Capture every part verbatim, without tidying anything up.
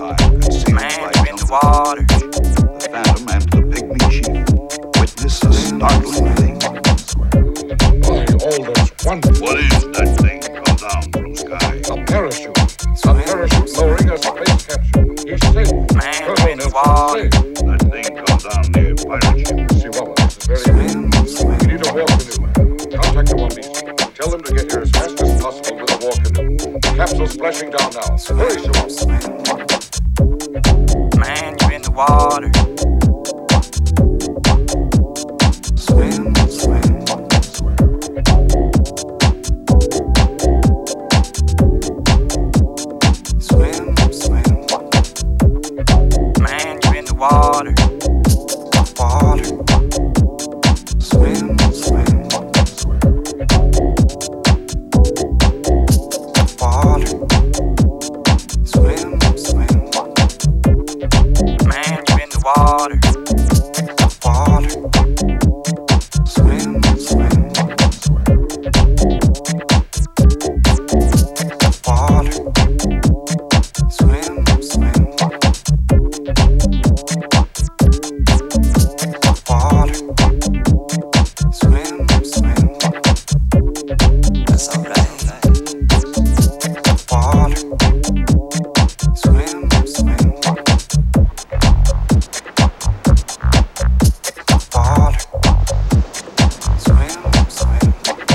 time, concealed Man, by in the water. the Phantom and the Pygmy Chief witness a startling thing. By all those wonderful... What is that thing come down from sky? A parachute. A parachute lowering a space capsule. He's safe. Man, Colonel in the Nelson's water. safe. That thing comes down near pirate ship. Chihuahua, this is very important. We need a war canoe. Contact the one beast. Tell them to get here as fast as possible with a war canoe. The capsule's splashing down now. Hurry, Chihuahua. Man, you're in the water. Swim, swim. Swim, swim. Man, you're in the water. Water. Swim, swim. Water. Swim, swim. Man, you're in the water. Water. Swim, swim. Water. Swim, swim. Water. Swim, swim. That's alright. Water. Swim, swim. Water. Swim, swim.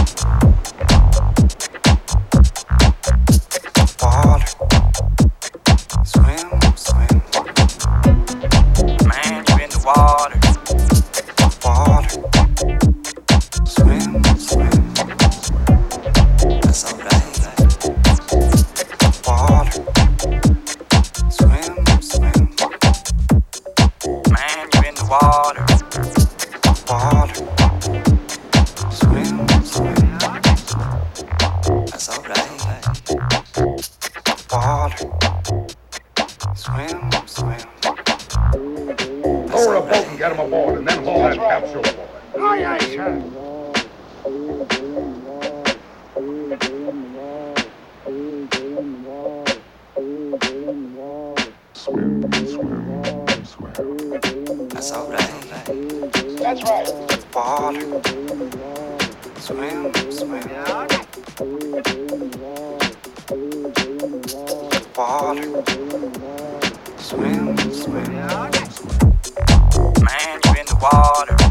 Water. Swim, swim. Man, you're in the water. Water. Swim, swim. That's alright. Water. Swim, swim. Man, you're in the water. Water. Swim, swim. That's alright. Water. Swim, swim. Lower a boat and get him aboard, and then haul that capsule aboard. Aye, aye, sir. Swim, swim, swim. That's alright. That's right. Water. Swim, swim. Water. Swim, swim. Man, you're in the water.